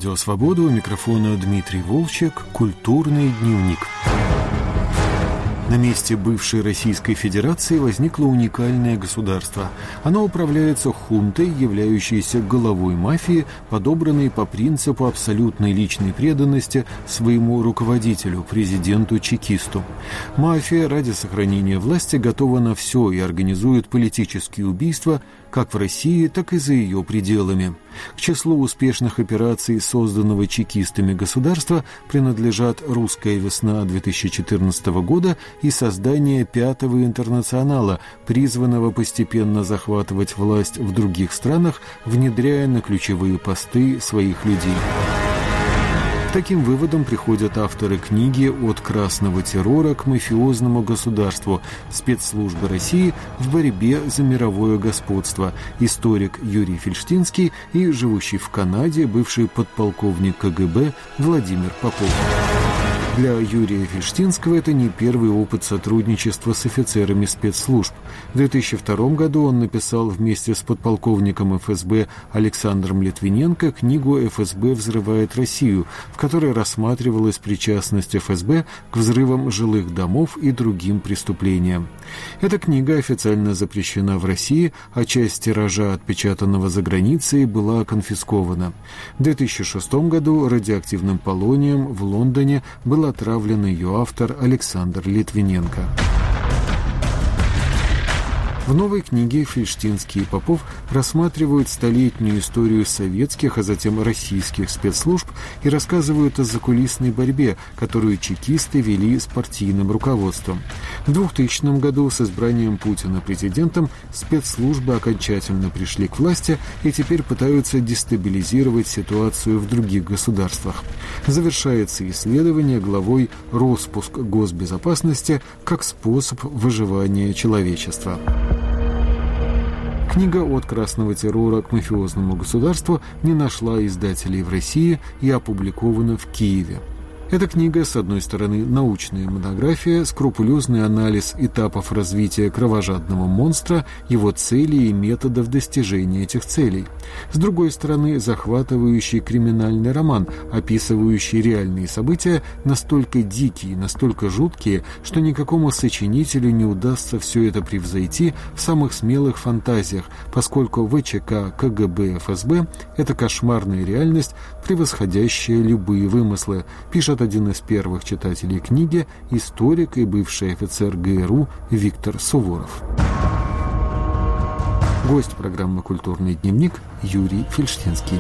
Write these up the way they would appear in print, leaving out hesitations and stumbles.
Радио «Свобода», у микрофона Дмитрий Волчек, «Культурный дневник». На месте бывшей Российской Федерации возникло уникальное государство. Оно управляется хунтой, являющейся головой мафии, подобранной по принципу абсолютной личной преданности своему руководителю, президенту-чекисту. Мафия ради сохранения власти готова на все и организует политические убийства как в России, так и за ее пределами. К числу успешных операций созданного чекистами государства принадлежат «Русская весна» 2014 года и создание «Пятого интернационала», призванного постепенно захватывать власть в других странах, внедряя на ключевые посты своих людей. К таким выводам приходят авторы книги «От красного террора к мафиозному государству. Спецслужбы России в борьбе за мировое господство», историк Юрий Фельштинский и живущий в Канаде бывший подполковник КГБ Владимир Попов. Для Юрия Фельштинского это не первый опыт сотрудничества с офицерами спецслужб. В 2002 году он написал вместе с подполковником ФСБ Александром Литвиненко книгу «ФСБ взрывает Россию», в которой рассматривалась причастность ФСБ к взрывам жилых домов и другим преступлениям. Эта книга официально запрещена в России, а часть тиража, отпечатанного за границей, была конфискована. В 2006 году радиоактивным полонием в Лондоне был отравлен ее автор Александр Литвиненко. В новой книге Фельштинский и Попов рассматривают столетнюю историю советских, а затем российских спецслужб и рассказывают о закулисной борьбе, которую чекисты вели с партийным руководством. В 2000 году с избранием Путина президентом спецслужбы окончательно пришли к власти и теперь пытаются дестабилизировать ситуацию в других государствах. Завершается исследование главой «Роспуск госбезопасности как способ выживания человечества». Книга «От красного террора к мафиозному государству» не нашла издателей в России и опубликована в Киеве. Эта книга, с одной стороны, научная монография, скрупулезный анализ этапов развития кровожадного монстра, его целей и методов достижения этих целей. С другой стороны, захватывающий криминальный роман, описывающий реальные события, настолько дикие, настолько жуткие, что никакому сочинителю не удастся все это превзойти в самых смелых фантазиях, поскольку ВЧК, КГБ, ФСБ – это кошмарная реальность, превосходящая любые вымыслы, пишет один из первых читателей книги, историк и бывший офицер ГРУ Виктор Суворов. Гость программы «Культурный дневник» Юрий Фельштинский.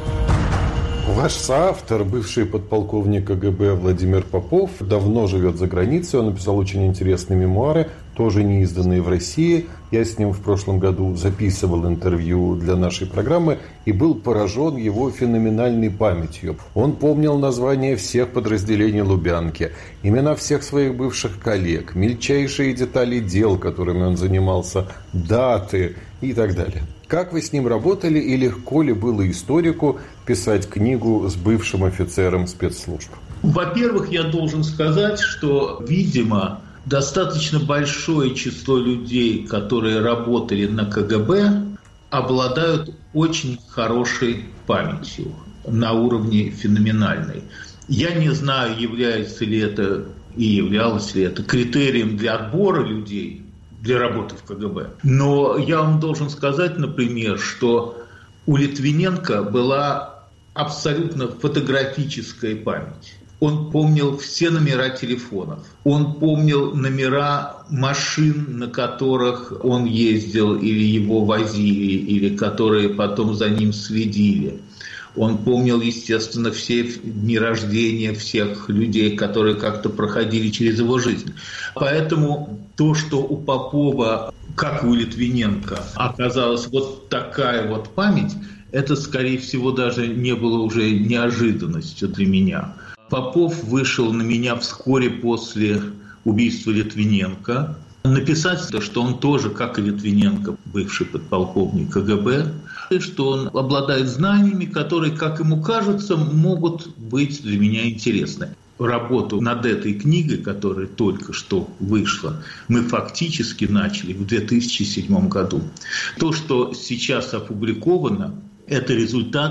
Ваш соавтор, бывший подполковник КГБ Владимир Попов, давно живет за границей. Он написал очень интересные мемуары, тоже не изданные в России. Я с ним в прошлом году записывал интервью для нашей программы и был поражен его феноменальной памятью. Он помнил названия всех подразделений Лубянки, имена всех своих бывших коллег, мельчайшие детали дел, которыми он занимался, даты и так далее. Как вы с ним работали и легко ли было историку писать книгу с бывшим офицером спецслужб? Во-первых, я должен сказать, что, видимо, достаточно большое число людей, которые работали на КГБ, обладают очень хорошей памятью на уровне феноменальной. Я не знаю, является ли это и являлось ли это критерием для отбора людей для работы в КГБ. Но я вам должен сказать, например, что у Литвиненко была абсолютно фотографическая память. Он помнил все номера телефонов. Он помнил номера машин, на которых он ездил или его возили, или которые потом за ним следили. Он помнил, естественно, все дни рождения всех людей, которые как-то проходили через его жизнь. Поэтому то, что у Попова, как и у Литвиненко, оказалась вот такая вот память, это, скорее всего, даже не было уже неожиданностью для меня. Попов вышел на меня вскоре после убийства Литвиненко. Написать, что он тоже, как и Литвиненко, бывший подполковник КГБ, и что он обладает знаниями, которые, как ему кажется, могут быть для меня интересны. Работу над этой книгой, которая только что вышла, мы фактически начали в 2007 году. То, что сейчас опубликовано, это результат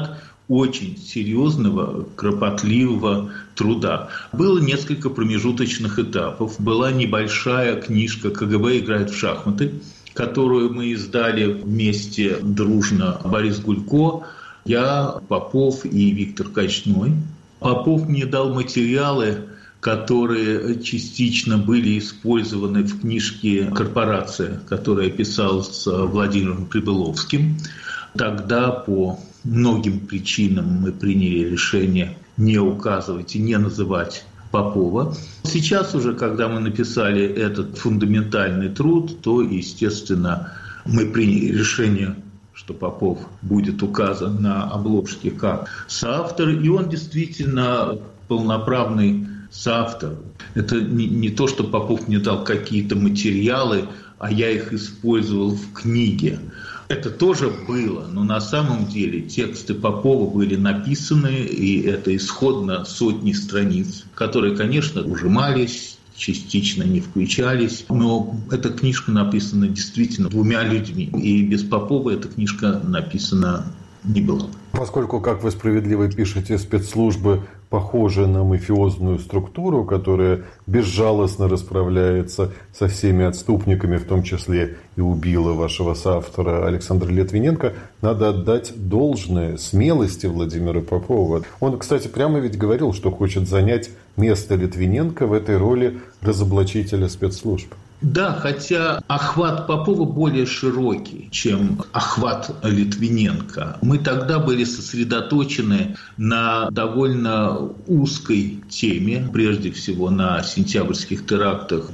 очень серьезного, кропотливого труда. Было несколько промежуточных этапов. Была небольшая книжка «КГБ играет в шахматы», которую мы издали вместе дружно Борис Гулько, я, Попов и Виктор Качной. Попов мне дал материалы, которые частично были использованы в книжке «Корпорация», которую я писал с Владимиром Прибыловским. Тогда по многим причинам мы приняли решение не указывать и не называть Попова. Сейчас уже, когда мы написали этот фундаментальный труд, то, естественно, мы приняли решение, что Попов будет указан на обложке как соавтор, и он действительно полноправный соавтор. Это не то, что Попов мне дал какие-то материалы, а я их использовал в книге. Это тоже было, но на самом деле тексты Попова были написаны, и это исходно сотни страниц, которые, конечно, ужимались, частично не включались, но эта книжка написана действительно 2 людьми, и без Попова эта книжка написана не была. Поскольку, как вы справедливо пишете, спецслужбы похожи на мафиозную структуру, которая безжалостно расправляется со всеми отступниками, в том числе и убила вашего соавтора Александра Литвиненко, надо отдать должное смелости Владимира Попова. Он, кстати, прямо ведь говорил, что хочет занять место Литвиненко в этой роли разоблачителя спецслужб. Да, хотя охват Попова более широкий, чем охват Литвиненко. Мы тогда были сосредоточены на довольно узкой теме, прежде всего на сентябрьских терактах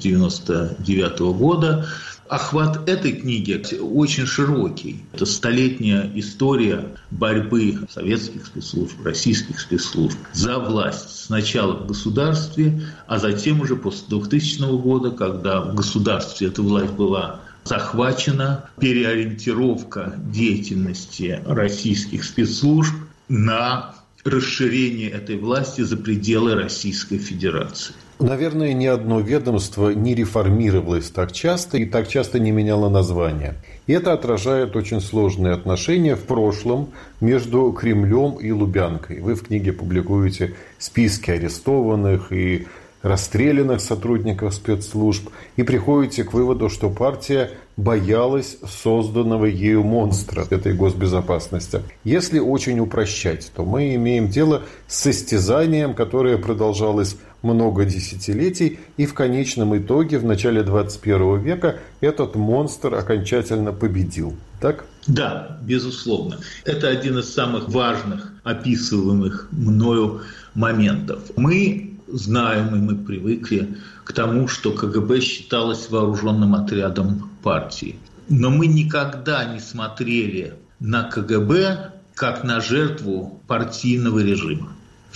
1999 года. Охват этой книги очень широкий. Это столетняя история борьбы советских спецслужб, российских спецслужб за власть. Сначала в государстве, а затем уже после 2000 года, когда в государстве эта власть была захвачена, переориентировка деятельности российских спецслужб на расширение этой власти за пределы Российской Федерации. Наверное, ни одно ведомство не реформировалось так часто и так часто не меняло название. И это отражает очень сложные отношения в прошлом между Кремлем и Лубянкой. Вы в книге публикуете списки арестованных и расстрелянных сотрудников спецслужб и приходите к выводу, что партия боялась созданного ею монстра этой госбезопасности. Если очень упрощать, то мы имеем дело с состязанием, которое продолжалось много десятилетий, и в конечном итоге в начале 21 века этот монстр окончательно победил. Так? Да, безусловно. Это один из самых важных описываемых мною моментов. Мы знаем, и мы привыкли к тому, что КГБ считалось вооруженным отрядом партии. Но мы никогда не смотрели на КГБ как на жертву партийного режима.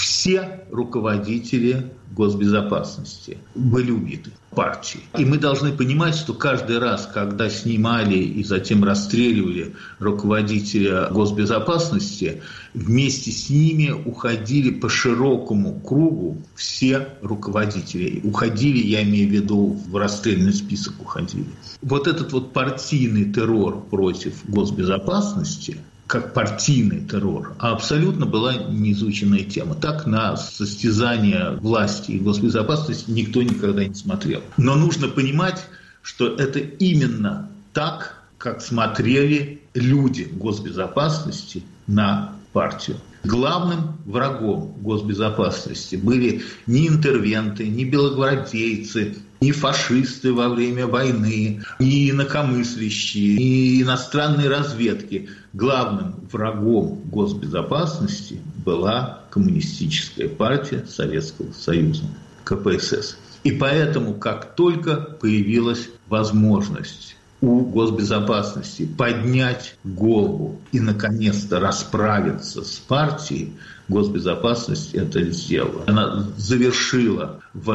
Все руководители госбезопасности были убиты партией. И мы должны понимать, что каждый раз, когда снимали и затем расстреливали руководителя госбезопасности, вместе с ними уходили по широкому кругу все руководители. Уходили, я имею в виду, в расстрельный список уходили. Вот этот вот партийный террор против госбезопасности, как партийный террор, а абсолютно была неизученная тема. Так на состязание власти и госбезопасности никто никогда не смотрел. Но нужно понимать, что это именно так, как смотрели люди госбезопасности на партию. Главным врагом госбезопасности были не интервенты, не белогвардейцы, не фашисты во время войны, не инакомыслящие, не иностранные разведки. Главным врагом госбезопасности была Коммунистическая партия Советского Союза, КПСС. И поэтому, как только появилась возможность у госбезопасности поднять голову и, наконец-то, расправиться с партией, госбезопасность это сделала. Она завершила в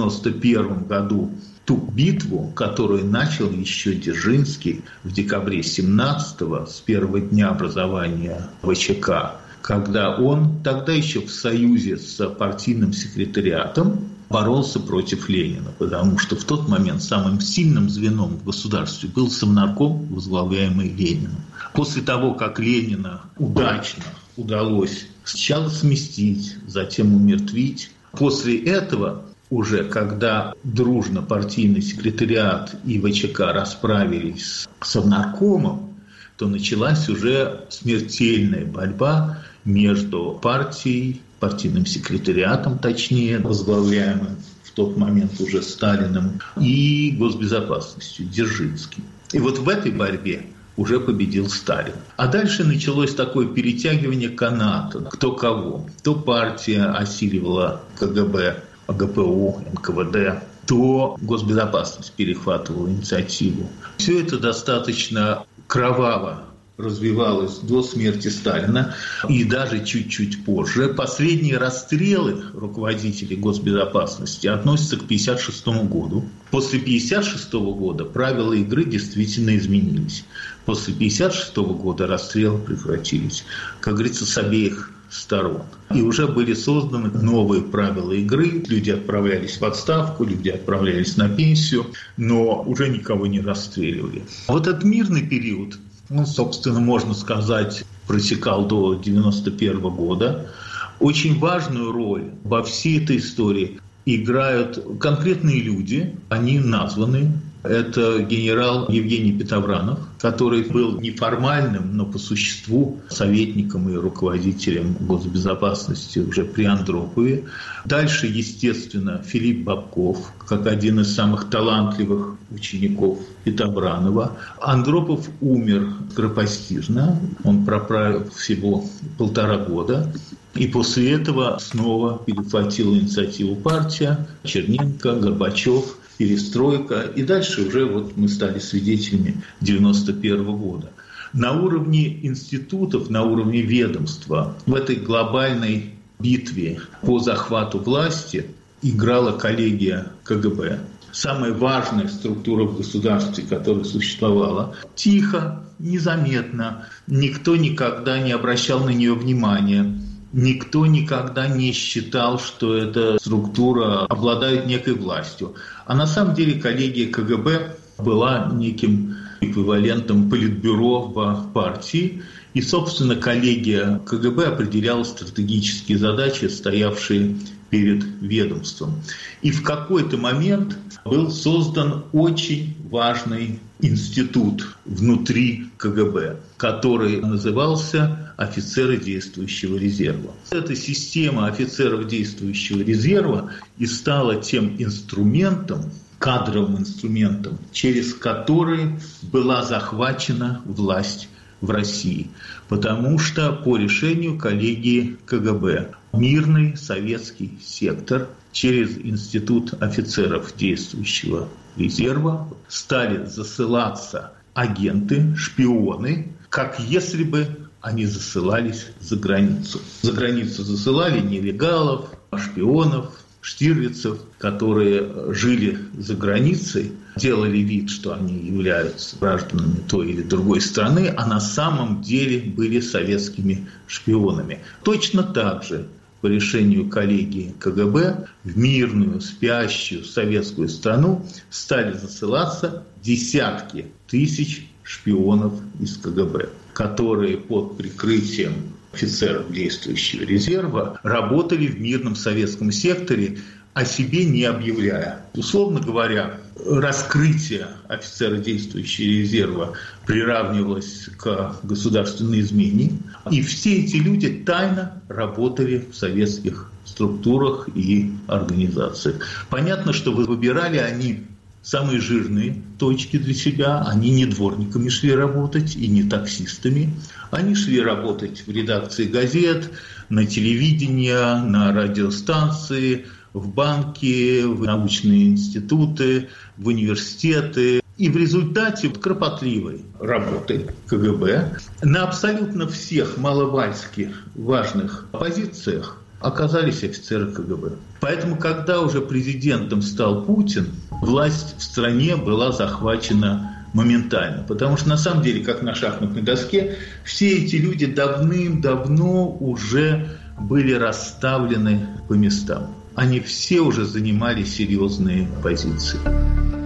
1991 году ту битву, которую начал еще Дзержинский в декабре 17-го, с первого дня образования ВЧК, когда он тогда еще в союзе с партийным секретариатом боролся против Ленина, потому что в тот момент самым сильным звеном в государстве был Совнарком, возглавляемый Лениным. После того, как Ленина удачно удалось сначала сместить, затем умертвить. После этого уже, когда дружно партийный секретариат и ВЧК расправились с Совнаркомом, то началась уже смертельная борьба между партией, партийным секретариатом, точнее, возглавляемым в тот момент уже Сталиным, и госбезопасностью, Дзержинским. И вот в этой борьбе уже победил Сталин. А дальше началось такое перетягивание каната. Кто кого. То партия осиливала КГБ, ГПУ, НКВД, то госбезопасность перехватывала инициативу. Все это достаточно кроваво развивалось до смерти Сталина и даже чуть-чуть позже. Последние расстрелы руководителей госбезопасности относятся к 1956 году. После 1956 года правила игры действительно изменились. После 1956 года расстрелы прекратились, как говорится, с обеих сторон. И уже были созданы новые правила игры. Люди отправлялись в отставку, люди отправлялись на пенсию, но уже никого не расстреливали. Вот этот мирный период, собственно, можно сказать, протекал до 1991 года. Очень важную роль во всей этой истории играют конкретные люди, они названы. Это генерал Евгений Петовранов, который был неформальным, но по существу советником и руководителем госбезопасности уже при Андропове. Дальше, естественно, Филипп Бобков, как один из самых талантливых учеников Петовранова. Андропов умер скоропостижно, он проправил всего 1,5 года. И после этого снова перехватила инициативу партия, Черненко, Горбачев, перестройка. И дальше уже вот мы стали свидетелями 1991 года. На уровне институтов, на уровне ведомства в этой глобальной битве по захвату власти играла коллегия КГБ. Самая важная структура в государстве, которая существовала. Тихо, незаметно, никто никогда не обращал на нее внимания. Никто никогда не считал, что эта структура обладает некой властью. А на самом деле коллегия КГБ была неким эквивалентом политбюро в партии. И, собственно, коллегия КГБ определяла стратегические задачи, стоявшие перед ведомством. И в какой-то момент был создан очень важный институт внутри КГБ, который назывался «Офицеры действующего резерва». Эта система офицеров действующего резерва и стала тем инструментом, кадровым инструментом, через который была захвачена власть в России. Потому что по решению коллегии КГБ мирный советский сектор через Институт офицеров действующего резерва стали засылаться агенты, шпионы, как если бы они засылались за границу. За границу засылали нелегалов, шпионов, штирлицев, которые жили за границей, делали вид, что они являются гражданами той или другой страны, а на самом деле были советскими шпионами. Точно так же по решению коллегии КГБ в мирную, спящую советскую страну стали засылаться десятки тысяч шпионов из КГБ, которые под прикрытием офицеров действующего резерва работали в мирном советском секторе, о себе не объявляя. Условно говоря, раскрытие офицера действующего резерва приравнивалось к государственной измене, и все эти люди тайно работали в советских структурах и организациях. Понятно, что выбирали они самые жирные точки для себя. Они не дворниками шли работать и не таксистами. Они шли работать в редакции газет, на телевидении, на радиостанции, в банки, в научные институты, в университеты. И в результате кропотливой работы КГБ на абсолютно всех маломальски важных позициях оказались офицеры КГБ. Поэтому, когда уже президентом стал Путин, власть в стране была захвачена моментально. Потому что, на самом деле, как на шахматной доске, все эти люди давным-давно уже были расставлены по местам. Они все уже занимали серьезные позиции.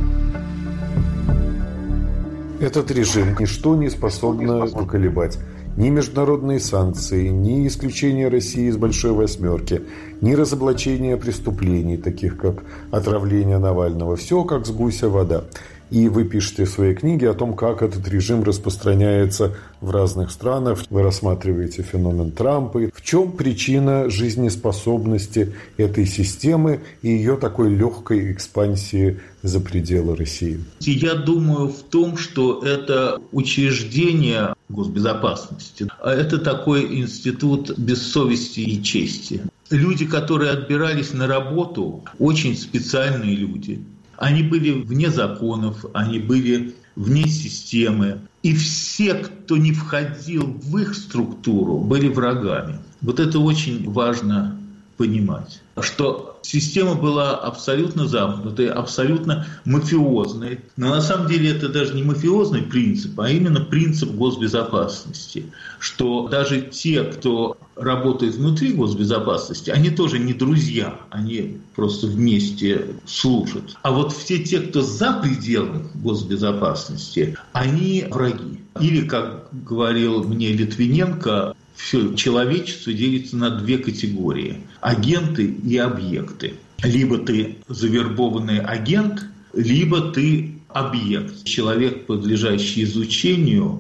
Этот режим ничто не способно поколебать. Ни международные санкции, ни исключение России из Большой Восьмерки, ни разоблачение преступлений, таких как отравление Навального. Все как с гуся вода. И вы пишете в своей книге о том, как этот режим распространяется в разных странах. Вы рассматриваете феномен Трампа. В чем причина жизнеспособности этой системы и ее такой легкой экспансии за пределы России? Я думаю в том, что это учреждение госбезопасности. Это такой институт без совести и чести. Люди, которые отбирались на работу, очень специальные люди. Они были вне законов, они были вне системы. И все, кто не входил в их структуру, были врагами. Вот это очень важно понимать, что система была абсолютно замкнутой, абсолютно мафиозной. Но на самом деле это даже не мафиозный принцип, а именно принцип госбезопасности. Что даже те, кто работает внутри госбезопасности, они тоже не друзья, они просто вместе служат. А вот все те, кто за пределами госбезопасности, они враги. Или, как говорил мне Литвиненко, все человечество делится на две категории – агенты и объекты. Либо ты завербованный агент, либо ты объект, человек, подлежащий изучению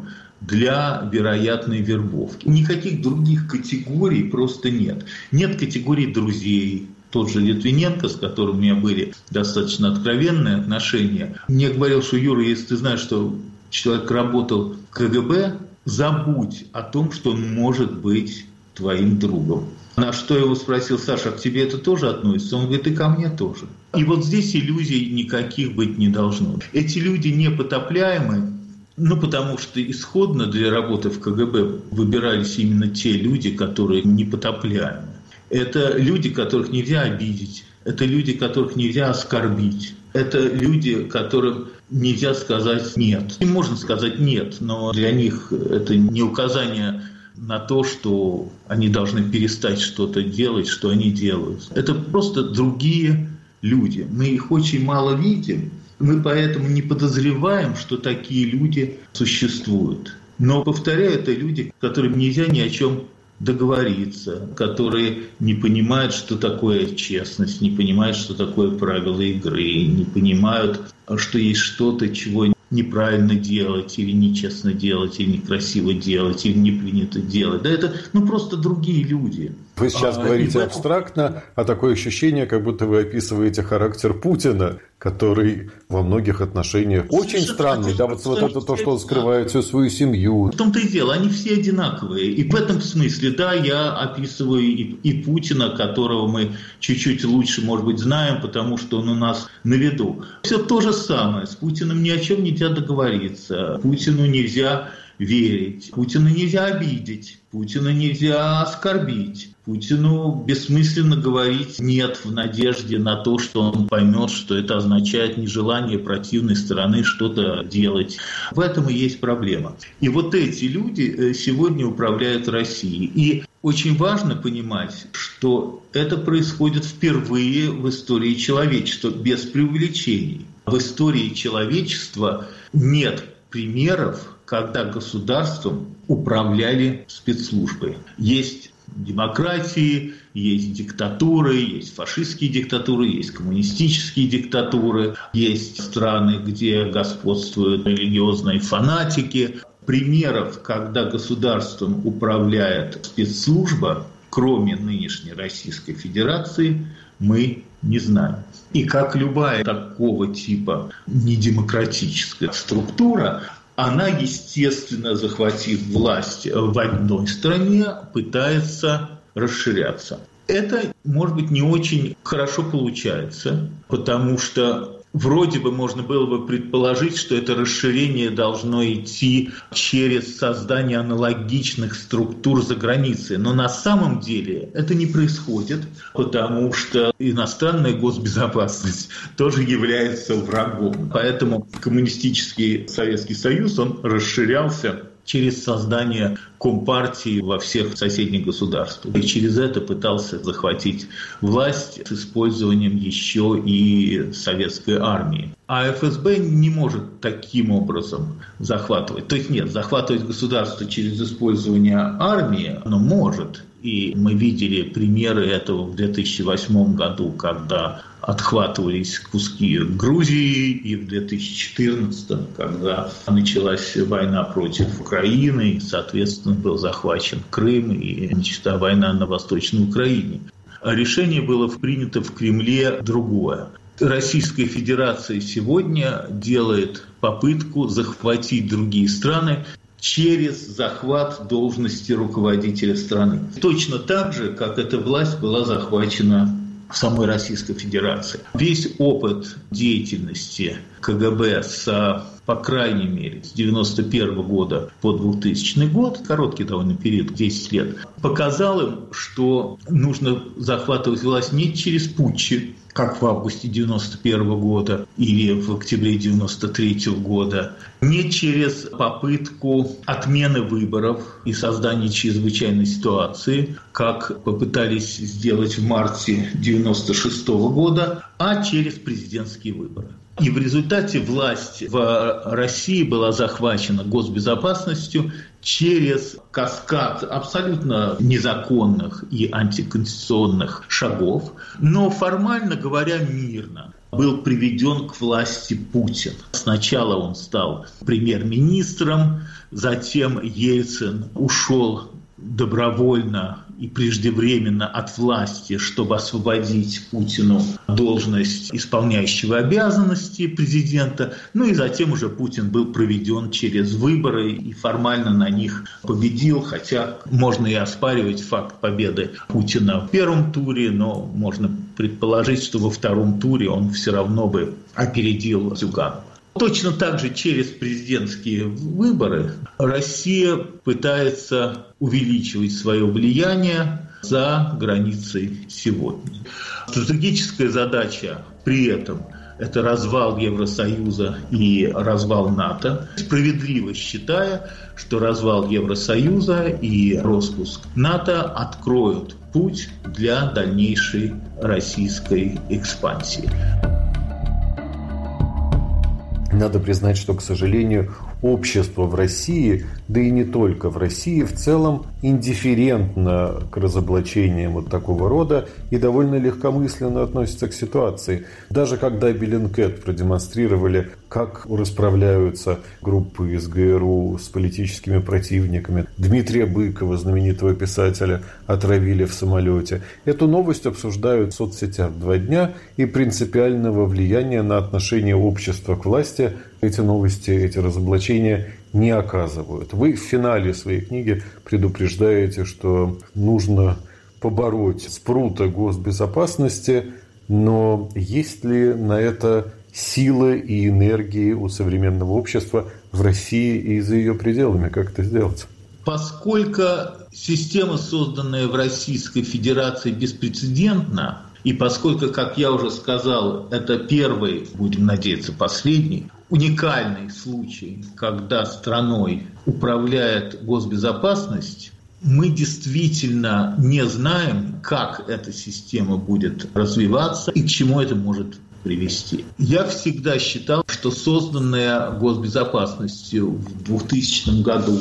для вероятной вербовки. Никаких других категорий просто нет. Нет категории друзей. Тот же Литвиненко, с которым у меня были достаточно откровенные отношения, мне говорил, что Юра, если ты знаешь, что человек работал в КГБ, забудь о том, что он может быть твоим другом. На что я его спросил: Саша, а к тебе это тоже относится? Он говорит: и ко мне тоже. И вот здесь иллюзий никаких быть не должно. Эти люди непотопляемы, потому что исходно для работы в КГБ выбирались именно те люди, которые непотопляемы. Это люди, которых нельзя обидеть, это люди, которых нельзя оскорбить. Это люди, которым нельзя сказать «нет». Им можно сказать «нет», но для них это не указание на то, что они должны перестать что-то делать, что они делают. Это просто другие люди. Мы их очень мало видим, мы поэтому не подозреваем, что такие люди существуют. Но, повторяю, это люди, которым нельзя ни о чем договориться, которые не понимают, что такое честность, не понимают, что такое правила игры, не понимают, что есть что-то, чего неправильно делать, или нечестно делать, или некрасиво делать, или не принято делать. Да это просто другие люди. Вы сейчас говорите абстрактно, а такое ощущение, как будто вы описываете характер Путина, который во многих отношениях очень странный. Да, вот это то, что он скрывает всю свою семью. В том-то и дело, они все одинаковые. И в этом смысле, да, я описываю и Путина, которого мы чуть-чуть лучше, может быть, знаем, потому что он у нас на виду. Все то же самое. С Путиным ни о чем нельзя договориться. Путину нельзя верить. Путина нельзя обидеть. Путина нельзя оскорбить. Путину бессмысленно говорить «нет» в надежде на то, что он поймет, что это означает нежелание противной стороны что-то делать. В этом и есть проблема. И вот эти люди сегодня управляют Россией. И очень важно понимать, что это происходит впервые в истории человечества, без преувеличений. В истории человечества нет примеров, когда государством управляли спецслужбы. Есть демократии, есть диктатуры, есть фашистские диктатуры, есть коммунистические диктатуры, есть страны, где господствуют религиозные фанатики. Примеров, когда государством управляет спецслужба, кроме нынешней Российской Федерации, мы не знаем. И как любая такого типа недемократическая структура, она, естественно, захватив власть в одной стране, пытается расширяться. Это, может быть, не очень хорошо получается, потому что вроде бы можно было бы предположить, что это расширение должно идти через создание аналогичных структур за границей. Но на самом деле это не происходит, потому что иностранная госбезопасность тоже является врагом. Поэтому коммунистический Советский Союз, он расширялся через создание компартии во всех соседних государствах. И через это пытался захватить власть с использованием еще и советской армии. А ФСБ не может таким образом захватывать. То есть нет, захватывать государство через использование армии оно может. И мы видели примеры этого в 2008 году, когда отхватывались куски Грузии, и в 2014, когда началась война против Украины, и, соответственно, был захвачен Крым и начата война на Восточной Украине. А решение было принято в Кремле другое. Российская Федерация сегодня делает попытку захватить другие страны через захват должности руководителя страны. Точно так же, как эта власть была захвачена в самой Российской Федерации. Весь опыт деятельности КГБ по крайней мере, с 1991 года по 2000 год, короткий довольно период, 10 лет, показал им, что нужно захватывать власть не через путчи, как в августе 1991 года или в октябре 1993 года, не через попытку отмены выборов и создания чрезвычайной ситуации, как попытались сделать в марте 1996 года, а через президентские выборы. И в результате власть в России была захвачена госбезопасностью через каскад абсолютно незаконных и антиконституционных шагов, но формально говоря мирно. Был приведен к власти Путин. Сначала он стал премьер-министром, затем Ельцин ушел добровольно и преждевременно от власти, чтобы освободить Путину должность исполняющего обязанности президента. Ну и затем уже Путин был проведен через выборы и формально на них победил, хотя можно и оспаривать факт победы Путина в первом туре, но можно предположить, что во втором туре он все равно бы опередил Зюганова. Точно так же через президентские выборы Россия пытается увеличивать свое влияние за границей сегодня. Стратегическая задача при этом – это развал Евросоюза и развал НАТО, справедливо считая, что развал Евросоюза и распуск НАТО откроют путь для дальнейшей российской экспансии. Надо признать, что, к сожалению, общество в России, да и не только в России, в целом индифферентно к разоблачениям вот такого рода и довольно легкомысленно относится к ситуации. Даже когда Bellingcat продемонстрировали, как расправляются группы из ГРУ с политическими противниками, Дмитрия Быкова, знаменитого писателя, отравили в самолете. Эту новость обсуждают в соцсетях 2 дня, и принципиального влияния на отношение общества к власти эти новости, эти разоблачения не оказывают. Вы в финале своей книги предупреждаете, что нужно побороть спрута госбезопасности, но есть ли на это силы и энергии у современного общества в России и за ее пределами? Как это сделать? Поскольку система, созданная в Российской Федерации, беспрецедентна, и поскольку, как я уже сказал, это первый, будем надеяться, последний, уникальный случай, когда страной управляет госбезопасность, мы действительно не знаем, как эта система будет развиваться и к чему это может привести. Я всегда считал, что созданная госбезопасностью в 2000 году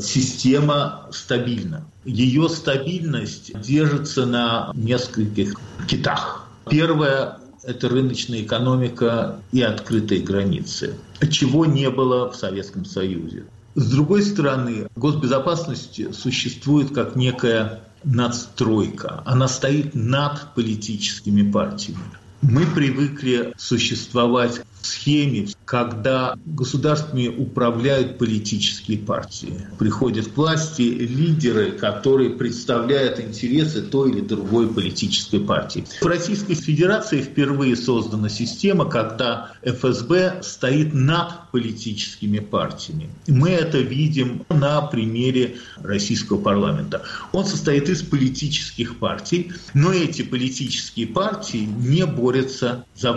система стабильна. Ее стабильность держится на нескольких китах. Первое – это рыночная экономика и открытые границы, чего не было в Советском Союзе. С другой стороны, госбезопасность существует как некая надстройка. Она стоит над политическими партиями. Мы привыкли существовать в схеме, когда государствами управляют политические партии. Приходят к власти лидеры, которые представляют интересы той или другой политической партии. В Российской Федерации впервые создана система, когда ФСБ стоит над политическими партиями. Мы это видим на примере российского парламента. Он состоит из политических партий, но эти политические партии не борются за власть.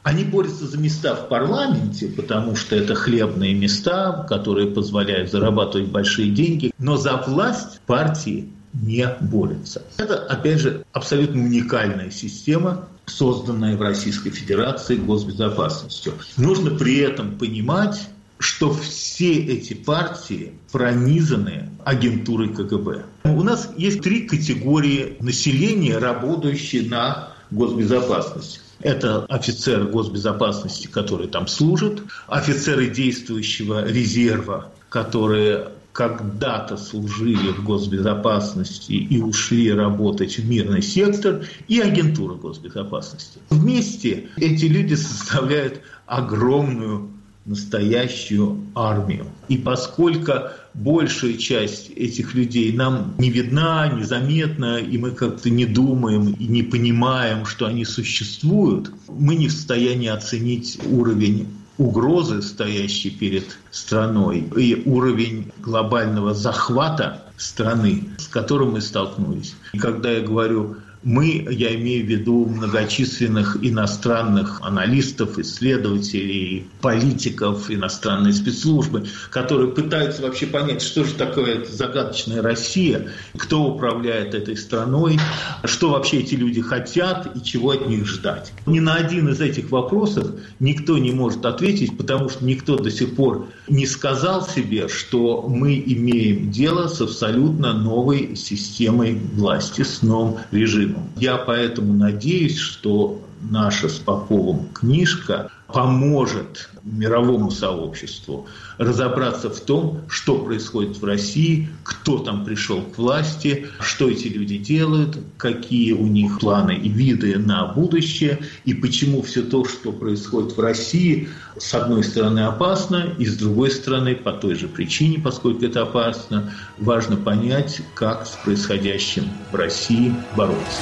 Они борются за места в парламенте, потому что это хлебные места, которые позволяют зарабатывать большие деньги, но за власть партии не борются. Это, опять же, абсолютно уникальная система, созданная в Российской Федерации госбезопасностью. Нужно при этом понимать, что все эти партии пронизаны агентурой КГБ. У нас есть 3 категории населения, работающие на госбезопасность. Это офицеры госбезопасности, которые там служат, офицеры действующего резерва, которые когда-то служили в госбезопасности и ушли работать в мирный сектор, и агентура госбезопасности. Вместе эти люди составляют огромную настоящую армию. И поскольку большая часть этих людей нам не видна, незаметна, и мы как-то не думаем и не понимаем, что они существуют, мы не в состоянии оценить уровень угрозы, стоящей перед страной, и уровень глобального захвата страны, с которым мы столкнулись. И когда я говорю «мы», я имею в виду многочисленных иностранных аналистов, исследователей, политиков, иностранной спецслужбы, которые пытаются вообще понять, что же такое эта загадочная Россия, кто управляет этой страной, что вообще эти люди хотят и чего от них ждать. Ни на один из этих вопросов никто не может ответить, потому что никто до сих пор не сказал себе, что мы имеем дело с абсолютно новой системой власти, с новым режимом. Я поэтому надеюсь, что наша с Поповым книжка поможет мировому сообществу разобраться в том, что происходит в России, кто там пришел к власти, что эти люди делают, какие у них планы и виды на будущее, и почему все то, что происходит в России, с одной стороны опасно, и с другой стороны, по той же причине, поскольку это опасно, важно понять, как с происходящим в России бороться.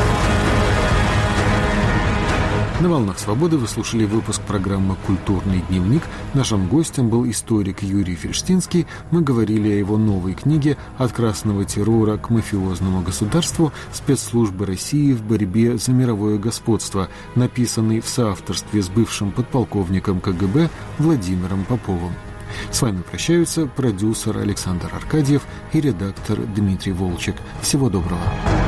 На «Волнах свободы» вы слушали выпуск программы «Культурный дневник». Нашим гостем был историк Юрий Фельштинский. Мы говорили о его новой книге «От красного террора к мафиозному государству. Спецслужбы России в борьбе за мировое господство», написанной в соавторстве с бывшим подполковником КГБ Владимиром Поповым. С вами прощаются продюсер Александр Аркадьев и редактор Дмитрий Волчек. Всего доброго.